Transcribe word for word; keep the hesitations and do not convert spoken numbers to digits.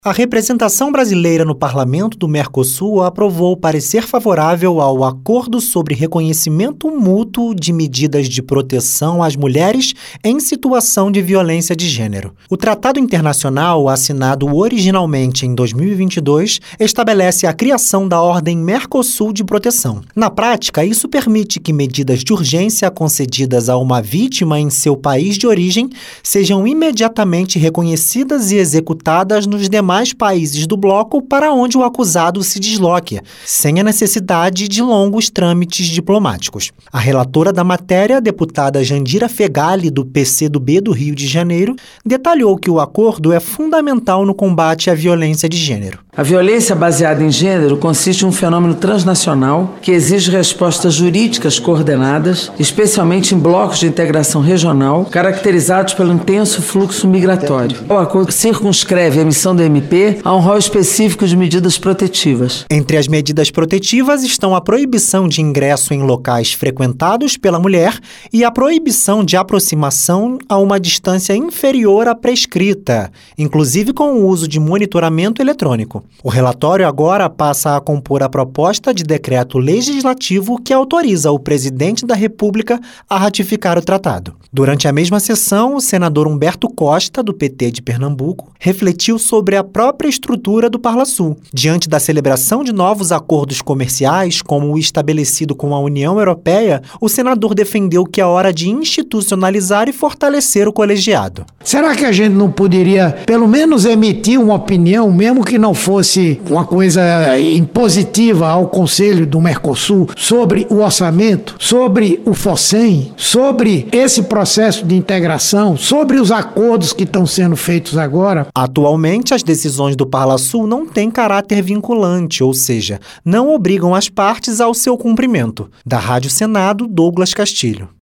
A representação brasileira no Parlamento do Mercosul aprovou o parecer favorável ao Acordo sobre Reconhecimento Mútuo de Medidas de Proteção às Mulheres em Situação de Violência de Gênero. O tratado internacional, assinado originalmente em dois mil e vinte e dois, estabelece a criação da Ordem Mercosul de Proteção. Na prática, isso permite que medidas de urgência concedidas a uma vítima em seu país de origem sejam imediatamente reconhecidas e executadas nos demais mais países do bloco para onde o acusado se desloque, sem a necessidade de longos trâmites diplomáticos. A relatora da matéria, a deputada Jandira Fegali, do P C do B do Rio de Janeiro, detalhou que o acordo é fundamental no combate à violência de gênero. A violência baseada em gênero consiste em um fenômeno transnacional que exige respostas jurídicas coordenadas, especialmente em blocos de integração regional, caracterizados pelo intenso fluxo migratório. O acordo circunscreve a emissão do M P a um rol específico de medidas protetivas. Entre as medidas protetivas estão a proibição de ingresso em locais frequentados pela mulher e a proibição de aproximação a uma distância inferior à prescrita, inclusive com o uso de monitoramento eletrônico. O relatório agora passa a compor a proposta de decreto legislativo que autoriza o presidente da República a ratificar o tratado. Durante a mesma sessão, o senador Humberto Costa, do P T de Pernambuco, refletiu sobre a própria estrutura do Parlasul. Diante da celebração de novos acordos comerciais, como o estabelecido com a União Europeia, o senador defendeu que é hora de institucionalizar e fortalecer o colegiado. Será que a gente não poderia, pelo menos, emitir uma opinião, mesmo que não fosse uma coisa impositiva ao Conselho do Mercosul, sobre o orçamento, sobre o FOSEM, sobre esse processo de integração, sobre os acordos que estão sendo feitos agora? Atualmente, as decisões do Parlasul não têm caráter vinculante, ou seja, não obrigam as partes ao seu cumprimento. Da Rádio Senado, Douglas Castilho.